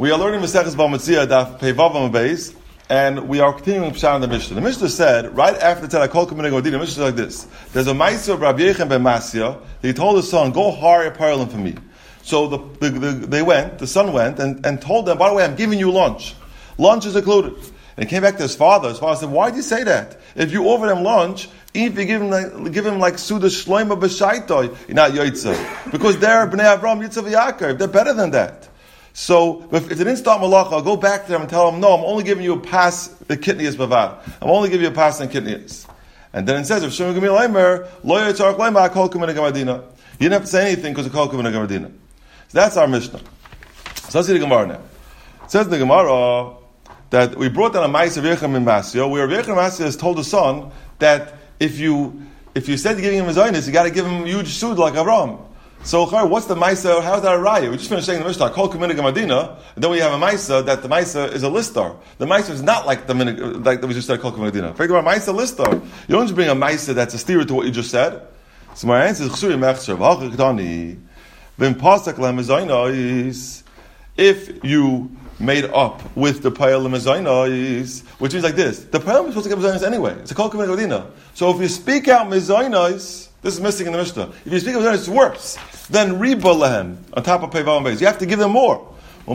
We are learning Maseches Bava Daf Pei Vav Amud Beis, and we are continuing Pshat in the Mishnah. The Mishnah said, right after the Kol K'minei Godina, the Mishnah is like this. There's a Ma'aseh of Rabbi Yechon ben Masya. He told his son, go hire a parlin for me. So the son went and told them, by the way, I'm giving you lunch. Lunch is included. And he came back to his father said, why did you say that? If you offer them lunch, if you give him like Suda Shloima B'Shaitoi, you're not Yoitza. Because they're Bnei Avram, Yitzchak, Yaakov. They're better than that. So, if they didn't start malacha, I'll go back to them and tell them, no, I'm only giving you a pass, the kitnias bavad. I'm only giving you a pass in kitnias. And then it says, if Shimon Gamil Eimer, lo yitzarach leima, kol k'minei gamadina. You didn't have to say anything because of kol k'minei gamadina. So that's our Mishnah. So let's see the Gemara now. It says in the Gemara that we brought down a Ma'aseh of Yechon ben Masya, where Yechon ben Masya has told the son that if you said you're giving him a zaynis, you got to give him huge sud like Avram. So, what's the Maisa? How's that a raya? We just finished saying the Mishnah, Kol K'minei Gamadina, and then we have a Maisa that the Maisa is a listar. The Maisa is not like the minhag, like we just said, Kol K'minei Gamadina. Forget about Maisa listar. You don't just bring a Maisa that's a steer to what you just said. So my answer is Chsuri Mechshav Hachikdani. Then Pasak Lemezaynos. If you made up with the Payal Lemezaynos, which means like this: the Payal is supposed to give Mezaynos anyway. It's a Kol K'minei Gamadina. So if you speak out Mezaynos, this is missing in the Mishnah. If you speak of Mezaynos, it's worse. Then Riba Lehem, on top of Pei Vav Beis. You have to give them more. They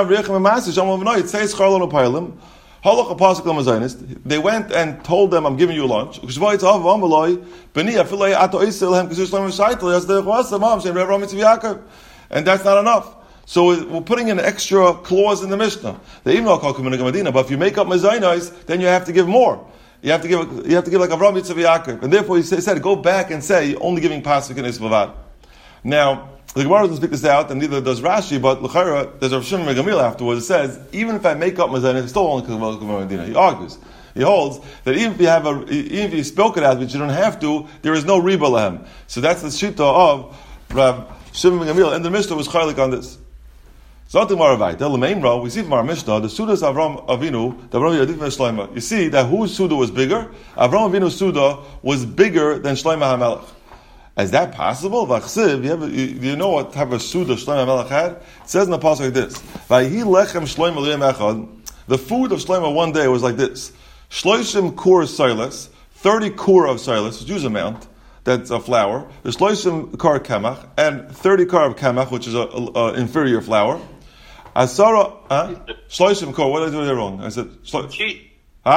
went and told them, I'm giving you lunch. And that's not enough. So we're putting an extra clause in the Mishnah. They even know Kol K'minei Gamadina, but if you make up Mezaynos, then you have to give more. You have to give like Avram Yitzchak Yaakov. And therefore he said, go back and say, only giving pasuk in Isbavad. Now, the Gemara doesn't speak this out, and neither does Rashi, but L'chara, there's a Rav Shimon ben Gamliel afterwards. It says, even if I make up Mezaynos, it's still only Kol K'minei Gamadina. He argues. He holds that even if you spoke it out, but you don't have to, there is no Riba Lehem. So that's the shita of Rav Shimon ben Gamliel, and the Mishnah was chaylik on this. So we see from our Mishnah, the Sudas Avram Avinu, the Avram Yadif and Shloima. You see that whose Suda was bigger? Avram Avinu's Suda was bigger than Shloima HaMelech. Is that possible? Do you know what type of Suda Shloima HaMelech had? It says in the passage like this: the food of Shloima one day was like this: Shloishim kur silas, 30 kur of silas, Jews amount. That's a flour. There's Shloishim kar kamach, and 30 kar of kamach, which is an inferior flour. Asara, Shloishim kor, what did I do wrong? I said, 30.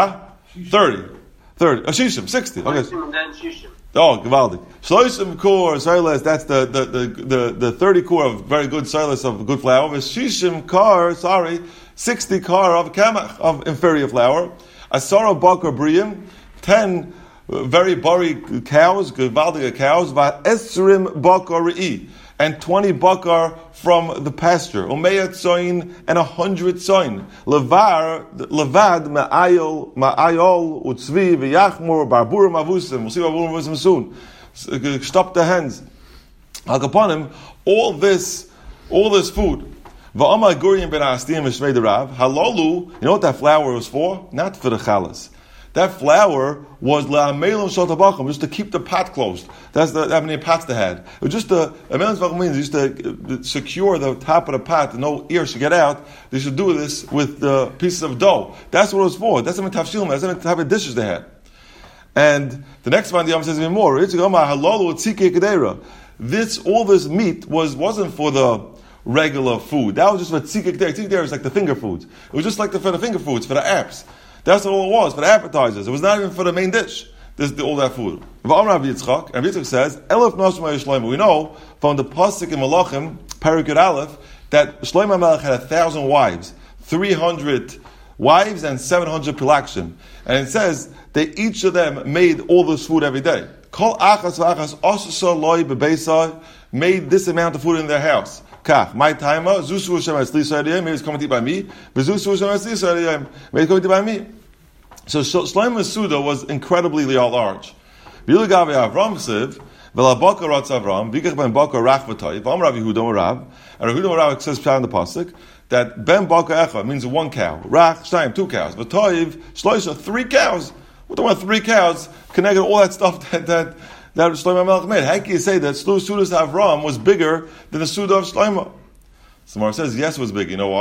30. Shishim, 60. Okay. Oh, Givaldi. Shloishim kor, silas, that's the 30 kor of very good silas of good flour. Shishim kar, 60 kar of kamach, of inferior flour. Asara bakar briyim, 10 very bari cows, Givaldiga cows, Esrim bakar re'i, and 20 bakar from the pasture, Umeyat soin, and 100 soin. Levad ma'ayol utzvi v'yachmur barbur mavusim. We'll see barbur mavusim soon. Stop the hands. Hakaponim, all this food. Va'amar gurim ben astim mishmei derav halalu. You know what that flour was for? Not for the chalas. That flour was la'amelon shotabachim, just to keep the pot closed. That's how many pots they had. It was just amelon shotabachim means just to secure the top of the pot, no air should get out. They should do this with the pieces of dough. That's what it was for. That's how many tafshilim, that's how many type of dishes they had. And the next one, the Yom says even more. All this meat wasn't for the regular food. That was just for tzikik kedera. Tzikik kedera is like the finger foods. It was just like for the finger foods, for the apps. That's all it was, for the appetizers. It was not even for the main dish, all that food. And Yitzchak says, we know from the Pasuk in Malachim, Perek Aleph, that Shlomo HaMelech had 1,000 wives, 300 wives and 700 pilakshim. And it says that each of them made all this food every day. Kol achas v'achas osasa loy bebeisai made this amount of food in their house. Kach, my timer, Zusu Hashem Etzli Yisrael, maybe it's coming to eat by me. Zusu Hashem Etzli Yisrael, maybe it's coming to eat by me. So Shlomo's Suda was incredibly large. V'ilagavi Avram Siv, v'labaka ratz Avram, v'ikach ben baka rach v'toy, v'am Rav Yehuda Rav, and Rav Yehuda Rav says in the pasuk that ben baka echa means one cow, rach shtayim 2 cows, v'toy shloisha 3 cows. What the one 3 cows connected all that stuff that Shlomo HaMelech made. How can you say that Sudas Avram was bigger than the Suda of Shlomo? Samar says, yes, it was big. You know why?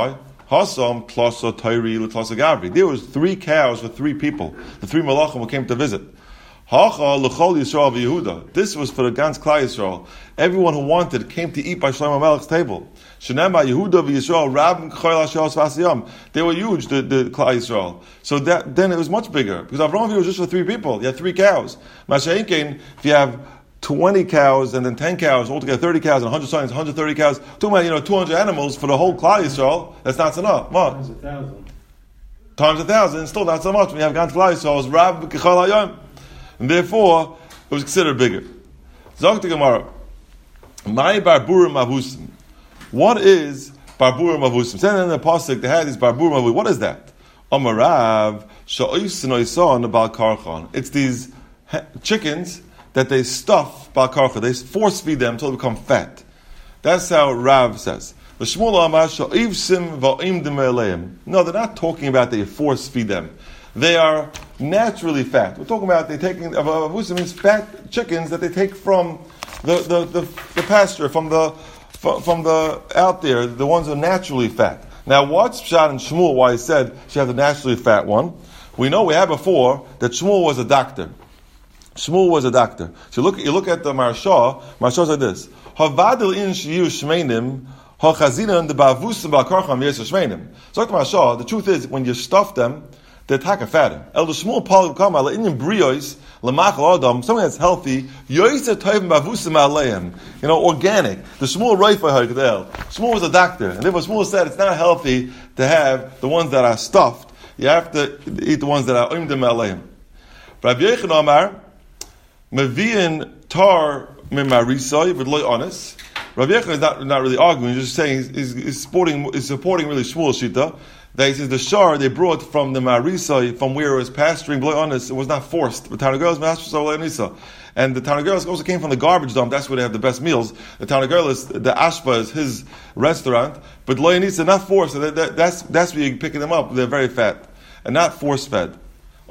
Hasam Klosa Tairi L'Klosa Gavri. There was 3 cows for 3 people. The 3 malachim who came to visit. Hacha L'Chol Yisrael v'Yehuda. This was for the Gans Klal Yisrael. Everyone who wanted came to eat by Shlomo Melech's table. Shenema Yehuda v'Yisrael Rab Chayil Hashos Vasiyam. They were huge, the Klal Yisrael. So then it was much bigger because Avraham Avinu was just for 3 people. You had 3 cows. Masha'inkein, if you have 20 cows and then 10 cows, altogether 30 cows and 100 sons, 130 cows, 200 animals for the whole Klal Yisrael. That's not enough. What? Times 1,000. Times 1,000, still not so much. When you have Gans Klal Yisrael, it's Rab Chayil Hayom. And therefore, it was considered bigger. Zog to Gemara. My barburim avusim. What is barburim avusim? Saying in the pasuk, they had these barburim avusim. What is that? Amarav sha'oisinoison bal karchan. It's these chickens that they stuff bal karchan. They force feed them until they become fat. That's how Rav says. No, they're not talking about they force feed them. They are naturally fat. We're talking about they taking avusim means fat chickens that they take from the pasture, from the out there, the ones that are naturally fat. Now, what's Pshat and Shmuel? Why he said she has a naturally fat one? We know we had before that Shmuel was a doctor. Shmuel was a doctor. So you look at the Maharsha. Maharsha like this: Havadil in shiyu shmeinim. Hachazina the bavusim balkarcham yesu shmeinim. So like the Maharsha, the truth is when you stuff them, they're taka fatter. El the small polyp kama la inyan brios lamachal adam. Something that's healthy. Yoyse toivim bavusim aleim. Organic. The small reifa hagdel. Shmuel was a doctor, and therefore Shmuel said it's not healthy to have the ones that are stuffed. You have to eat the ones that are oimdim aleim. Rabbi Yechon Amar meviin tar mimarisoi v'loy honest. Rabbi Yechon is not really arguing. He's just saying he's supporting really Shmuel's shita. That he says the shar they brought from the Marisai, from where it was pasturing, below honest, it was not forced. The Tanagirl is and the Tanagirl also came from the garbage dump. That's where they have the best meals. The Tanagirl is the Ashba is his restaurant, but Lo Yanisa not forced. So that's where you're picking them up. They're very fat and not force fed.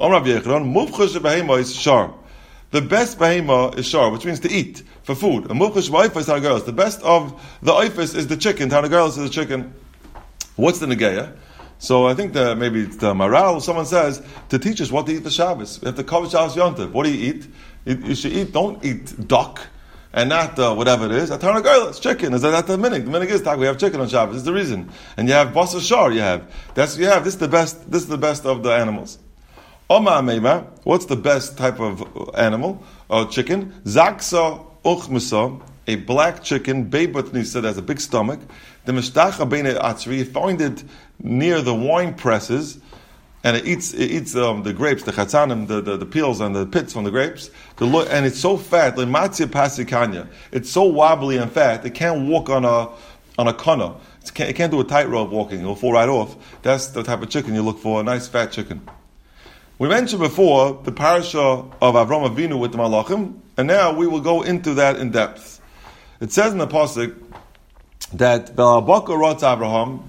Is shar. The best behema is shar, which means to eat for food. And mufchash ba'ifas Tanagirl. The best of the ifas is the chicken. Tanagirl is the chicken. What's the negeya? So I think that maybe it's the Maral, someone says, to teach us what to eat for Shabbos. We have to cover Shabbos Yontif. What do you eat? You should eat, don't eat duck, and not whatever it is. Atarnagirl, it's chicken. Is that the minig? The minig is we have chicken on Shabbos. This is the reason. And you have basar shar, This is the best of the animals. Oma Meima, what's the best type of animal? Chicken. Zaksa uchmasa, a black chicken, Beibat Nisa, that has a big stomach. The Mishtacha Beine Atzri, you find it near the wine presses, and it eats the grapes, the chatzanim, the peels and the pits from the grapes. And it's so fat, like matzia pasikanya. It's so wobbly and fat, it can't walk on a kana. It can't do a tightrope walking, it'll fall right off. That's the type of chicken you look for, a nice fat chicken. We mentioned before the parasha of Avram Avinu with the Malachim, and now we will go into that in depth. It says in the pasuk that Belabaka wrote Avraham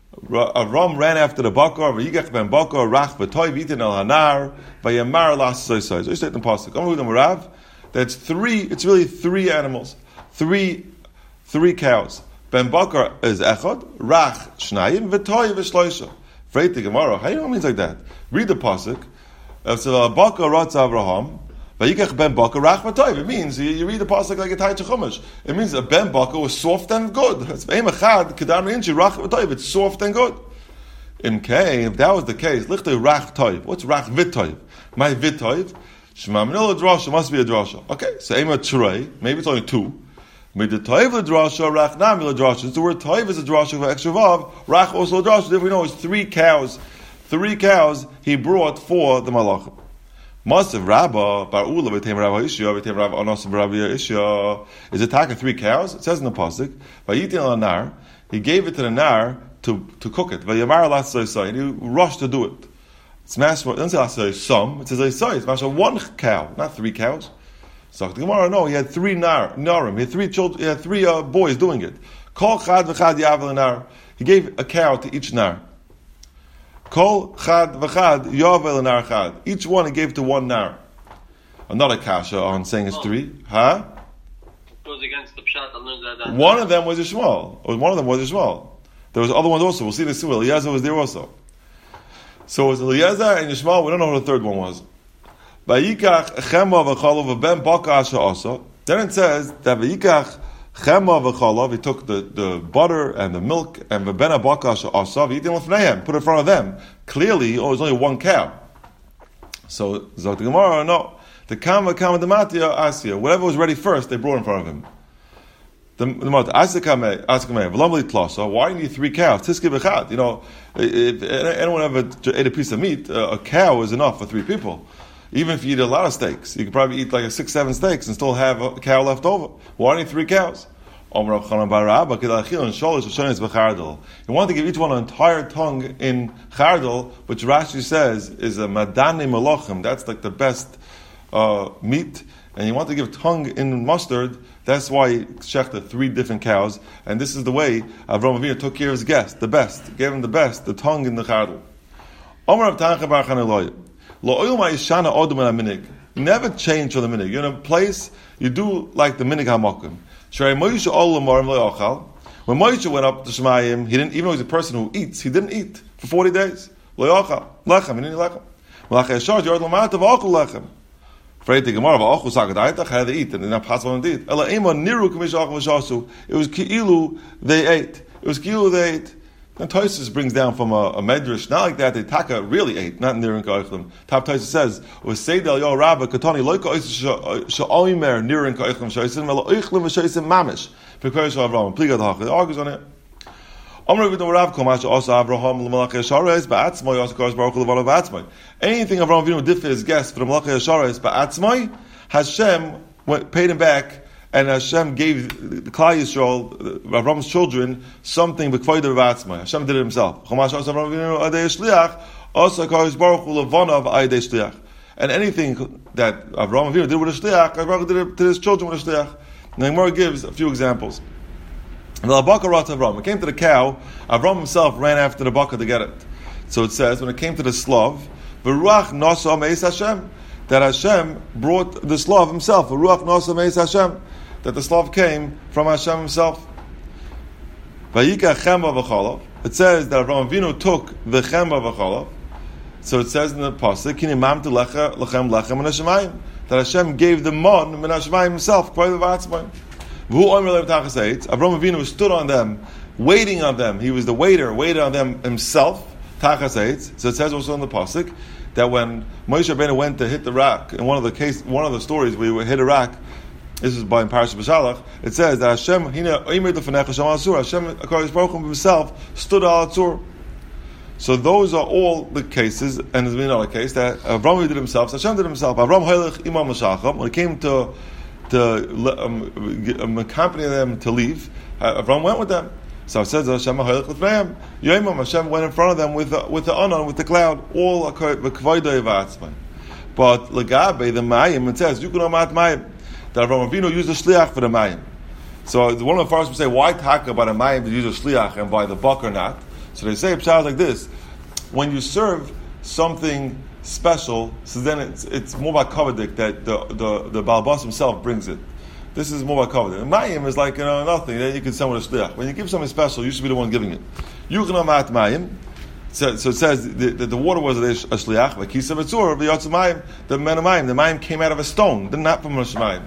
ran after the bakar, v'yigach ben bakar, rach v'toy v'yitin el hanar, v'yamar las soy. So you say it in the pasuk. I'm with the Marav. That's it's really 3 animals, 3 cows. Ben bakar is echad, rach shnayim, v'toy v'shloisha. Freit the Gemara. How do you know it means like that? Read the pasuk. So Belabaka wrote Avraham. Vayikach ben bakar rach v'toy. It means you read the pasuk like a Taich Chumash. It means a ben bakar was soft and good. It's echad kedar inchi rach v'toy. It's soft and good. In K, if that was the case, lichtay rach toy. What's rach v'toy? My v'toy. Shema minol drasha must be a drasha. Okay, so ema trei. Maybe it's only 2. Mid the toy l'drasha rach nam l'drasha. The word toy is a drasha for extra vav. Rach also a drasha. Therefore, we know it's 3 cows. 3 cows he brought for the malachim. Masav Rabba Bar Ula v'teim Rabba Ishya v'teim Rabba Anasim Rabba Ishya. Is it taka 3 cows? It says in the pasuk, Vayitin al nar. He gave it to the nar to cook it. Vayamar lasay, and he rushed to do it. It's mashma. It doesn't say some. It says asay. It's mashma 1 cow, not 3 cows. So the Gemara, no, he had 3 narim. He had 3 children. He had 3 boys doing it. Kol chad v'chad yavel nar. He gave a cow to each nar. Kol chad v'chad yavel nar chad. Each one he gave to 1 nar. Another kasha on saying it's 3. Huh? Goes against the pshat. One of them was Yishmael. The There was other ones also. We'll see this too. Eliezer was there also. So it was Eliezer and Yishmael. We don't know who the third one was. Vayikach Chema v'chalav v'ben baka asher asa. Then it says that Vayikach Chema v'chalav, he took the butter and the milk and v'ben baka asher asa v'yitin l'fneihem, put it in front of them. Clearly, it was only one cow. So Zot Gemara, no. The kama dematia asya. Whatever was ready first, they brought in front of him. The mother asikame v'lamli tlasa. Why do you need 3 cows? Tiske b'chad. You know, if anyone ever ate a piece of meat, a cow is enough for 3 people. Even if you eat a lot of steaks, you could probably eat like 6-7 steaks and still have a cow left over. Why do you need 3 cows? He wanted to give each one an entire tongue in chardal, which Rashi says is a madani malachim. That's like the best meat. And he wanted to give tongue in mustard. That's why he shechted 3 different cows. And this is the way Avraham Avinu took care of his guest, the best. Gave him the best, the tongue in the chardal. Never change from the minig. You're in a place, you do like the minig hamakim. When Moshe went up to Shemayim, he didn't, even though he's a person who eats, he didn't eat for 40 days. He didn't eat lechem. Afraid the Gemara how did they eat? And it's not possible indeed. It was ki'ilu they ate. And Tosfos brings down from a medrash, not like that, they taka really ate, not Nirin Ka'ochlim. Top Tosfos says, was Seidel Yo Rabba Katani Loika Sha'oimer Nirin Ka'ochlim Shoisim, Ela Oichlim V'Shoisim Mamish. Because of Avraham, Pliga D'Hach, it argues on it. Anything Avraham Avinu did for his guests, for the Malachei Yashares, Ba'atzmai, Hashem paid him back, and Hashem gave the Klal Yisrael, Avram's children, something b'kvoid b'atzmai. Hashem did it himself. And anything that Avraham Avinu did with a shliach, Avraham did it to his children with a shliach. And the Gemara gives a few examples. When it came to the cow, Avraham himself ran after the baka to get it. So it says, when it came to the slav, v'ruach nasa meis Hashem, that Hashem brought the slav himself. V'ruach nasa meis Hashem, that the slav came from Hashem himself. Vayika chema v'chalav. It says that Avraham Avinu took the chema v'chalav. So it says in the pasuk, Kini mamtu lechem min hashemayim, that Hashem gave the mon min hashemayim himself. Avraham Avinu stood on them, waiting on them. He was the waiter, waited on them himself. So it says also in the pasuk that when Moshe Rabbeinu went to hit the rock, in one of the stories where we hit a rock, this is by in Parashat B'Shalach, it says that Hashem, Hashem himself stood al Atzur. So those are all the cases, and there's been another case that Avraham did himself, Hashem did himself. Avraham Hailech Imam Mashacham, when it came to accompany them to leave, Avraham went with them. So it says Hashem Hailech L'fneim, Yomam, Hashem went in front of them with the anon, with the cloud, all v'kvoidei v'atzmai. But Lagabe, the Mayim, it says, Yukun Amat Mayim, that Avraham Avinu used a shliach for the Mayim. So one of the first would say, why talk about a Mayim to use a shliach and by the buck or not? So they say pshat like this: when you serve something special, so then it's more by kavadik that the Baal Bas himself brings it. This is more by kavadik. Mayim is like nothing. Then you can send with a shliach. When you give something special, you should be the one giving it. Yuchna mat mayim. So it says the water was a shliach. Like kisa v'tzur v'yatzu mayim. The men of mayim. The mayim came out of a stone. Didn't happen from a shemayim.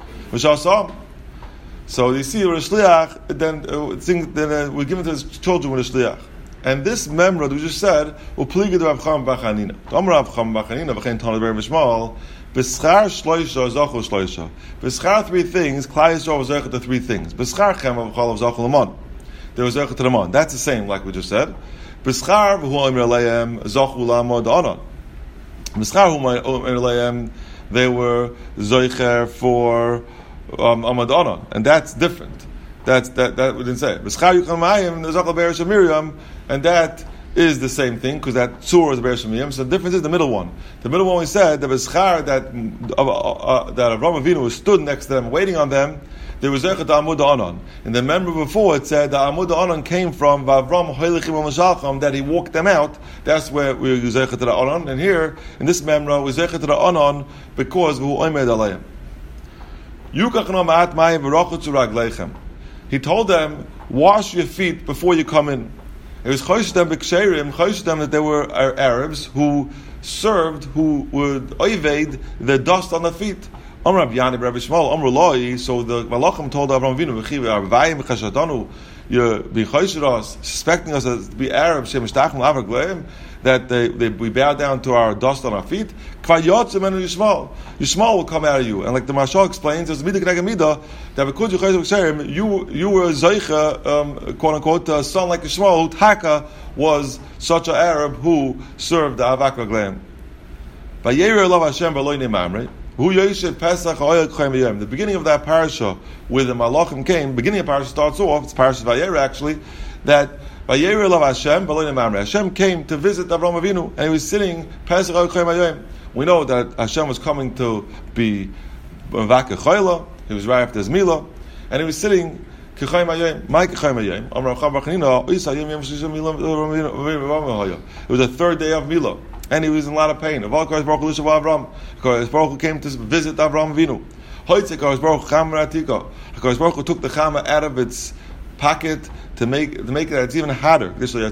So you see with a shliach, then we're given to his children with a shliach. And this memra that we just said, upliga to Rav Cham Bachanina. Amar Rav Cham Bachanina v'chein Tana Ber V'Shmal, b'schar shloisha zochel shloisha. B'schar 3 things, Klal Yisrael was zochel to 3 things. B'schar chem v'chalav zochel l'mon. They were zochel to the mon. That's the same, like we just said. B'schar v'hu omer aleim zochel l'amod anon. B'schar v'hu omer aleim, they were zocher for amod anon, and that's different. That we didn't say. B'schar yucham mayim zochel be'eresh Miriam. And that is the same thing, because that tzur is Be'er Shemiyim. So the difference is the middle one. The middle one we said, the B'schar that Avraham Avinu stood next to them, waiting on them, there was Zechet Amud Anon. And the member before it said, the Amud Anon came from Vavram Hoylechim Mashalcham, that he walked them out. That's where we use Zechet to the Anon. And here, in this member, we Zechet to the Anon, because we Oimed Aleim. Yukach no ma'at mayim v'rochu tzurag leichem. He told them, wash your feet before you come in. It was chosh them b'ksherim, chosh them that there were Arabs who would oived the dust on the feet. Amr Rabbi Shmuel, Amr Loi. So the Malachim told Avraham Avinu, "V'chivei Arvayim v'chashadanu, you're being chosh us, suspecting us as to be Arabs, that we bow down to our dust on our feet. Yishmael will come out of you." And like the Mashal explains, there's midah k'neged midah that because you were Zoicha, quote unquote, son like Yishmael, who Taka was such an Arab who served the Avak Ragleim. The beginning of that parasha, where the Malachim came, beginning of the parasha starts off, it's parasha Vayera actually, that Hashem came to visit Avraham Avinu, and he was sitting Pesach Chayim Hayom. We know that Hashem was coming to be Mevakeh Chayla. He was right after his Milah, and he was sitting K'Chayim Hayom. My K'Chayim Hayom. Amar Chav Bachanina. It was the third day of Milah, and he was in a lot of pain. Because Baruch Hu came to visit Avraham Avinu. Because Baruch Hu took the Chama out of its pocket to make it that it's even harder. In order the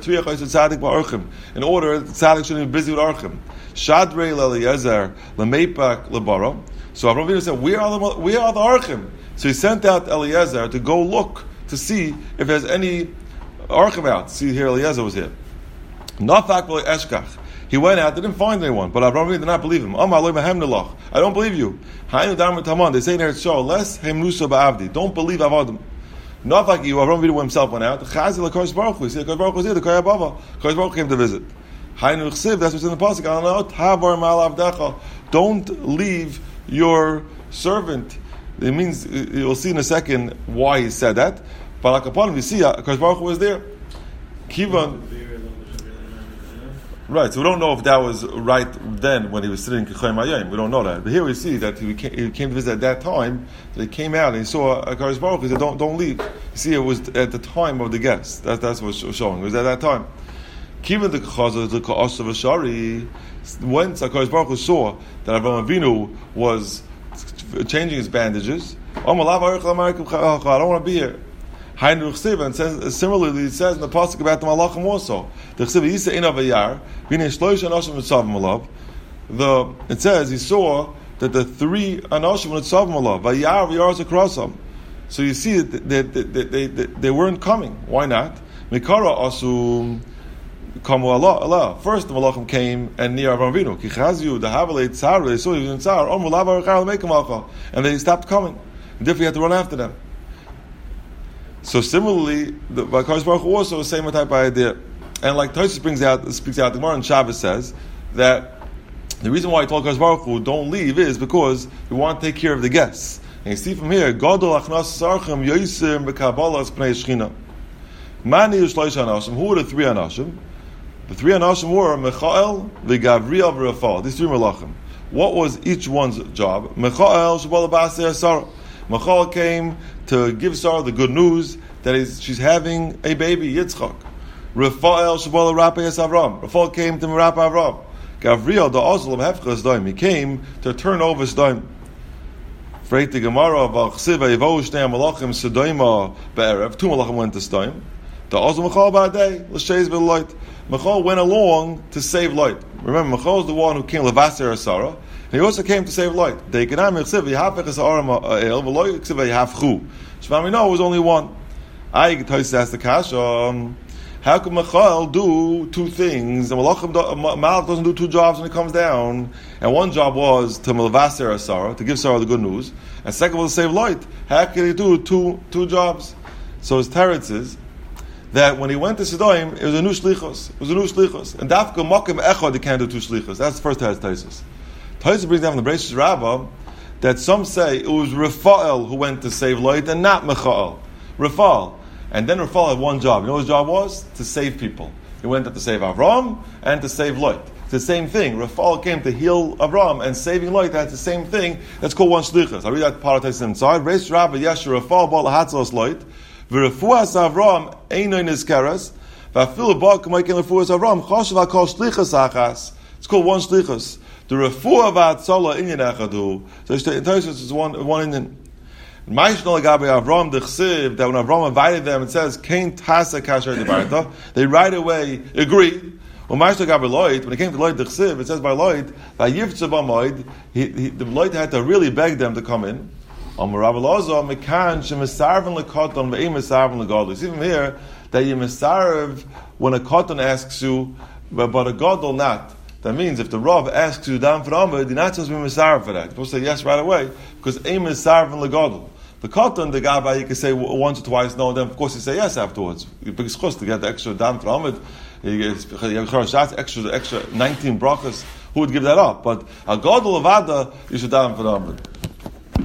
tzaddik shouldn't be busy with archim. Shadrei Eliezer lemeipak lebara. So Avraham Avinu said, "We are the archim." So he sent out Eliezer to go look to see if there's any archim out. See, here Eliezer was here. Nafak eshkach. He went out, didn't find anyone, but Avraham Avinu did not believe him. I don't believe you. They say in Eretz Shol, "Les hemnusa ba'avdi." Don't believe avodim. Not like you, Avraham Avinu himself went out. Chazil HaKadosh Baruch Hu. He said, HaKadosh Baruch Hu was here, the Koyah Bava. HaKadosh Baruch Hu came to visit. Hainu Chsiv, that's what's in the Pasuk. Don't leave your servant. It means, you'll see in a second why he said that. But like upon him, you see, HaKadosh Baruch Hu was there. Kivan. Right, so we don't know if that was right then when he was sitting in K'chayim Hayom. We don't know that. But here we see that he came to visit at that time. That he came out and he saw HaKadosh Baruch Hu. He said, don't leave. You see, it was at the time of the guest. That's what it's showing. It was at that time. Kivan the K'chazah, the K'asav Ashari, once HaKadosh Baruch Hu saw that Avraham Avinu was changing his bandages, I don't want to be here. And says, similarly, it says in the pasuk about the Malachim also. It says he saw that the three Anoshim Nitzavim Alav. So you see that they weren't coming. Why not? Mikara Asum Kamu Allah. First the Malachim came and near Avraham Avinu. Kichazu the Havalei Tzar. They saw he was in Tzar. And they stopped coming. And therefore you had to run after them. So similarly, the HaKadosh Baruch Hu also the same type of idea. And like Tosfos speaks out, the Gemara in Shabbos says that the reason why he told HaKadosh Baruch Hu don't leave is because we want to take care of the guests. And you see from here, Gadol Achnas Sarchem Yosim B'Kabbalas Pnei Shechina. Mani Ushloish Anashim. Who were the three Anashim? The three Anashim were Michael, V'Gavriel, V'Rafal. These three Malachim. What was each one's job? Michael Shabbat Basir Sarah. Michael came to give Sarah the good news that she's having a baby, Yitzchak. Rafael Shabbat Rappa Avram. Rafael came to Rappa Avram. Gavriel the Osel of Hefchas Daim. He came to turn over Daim. Freit the Gemara of Achsiva Yevo Shnei Malachim Sedaima Be'erev. Two Malachim went to Daim. The Osel Michael Ba'adei L'Sheis V'Light. Michael went along to save light. Remember, Michael is the one who came Levaser Sarah. He also came to save light. We know it was only one. I asked the Kasha, how could Michael do two things? The Malach doesn't do two jobs when he comes down. And one job was to Melvaser Sarah, to give Sarah the good news. And second was to save light. How could he do two jobs? So his teretz is that when he went to Sidoim, it was a new shlichus. And Dafka Mokim Echad, he can't do two shlichus. That's the first teretz. Tosfos brings down from the Bereishis Rabbah that some say it was Rafael who went to save light and not Michael. Rafael. And then Rafael had one job. You know what his job was? To save people. He went up to save Avram and to save light. It's the same thing. Rafael came to heal Avram, and saving light, that's the same thing. That's called one shlichus. I'll read that part of Tosfos inside. Bereishis Rabbah, Yeshua Rafael bal hatzos light. V'refuas Avram einoy nizkaras. V'afilu ba k'mayken refuas Avram. Choshev hakol shlichus achas. It's called one shlichus. The refuah v'atzola inyan echadu. So in Tosfos it's one inyan. Ma'ishno Lagabe Avram Dechsiv, that when Avram invited them, it says, Kain Tasa Kasher Debarta, they right away agreed. When Ma'ishno Lagabe Lloyd, when it came to Lloyd Dechsiv, it says by Lloyd, Vayivtza B'moid, the Lloyd had to really beg them to come in. Even here, that you misarv when a cotton asks you, but a gadol not. That means if the Rav asks you down for Amud, you're not supposed to be misarv for that. You're supposed to say yes right away, because aim misarv and legadol. The cotton, the gabbai, you can say once or twice no, and then of course you say yes afterwards. Because to get the extra down for Amud, you get extra 19 brachas. Who would give that up? But a gadol of Ada, you should down for Amud.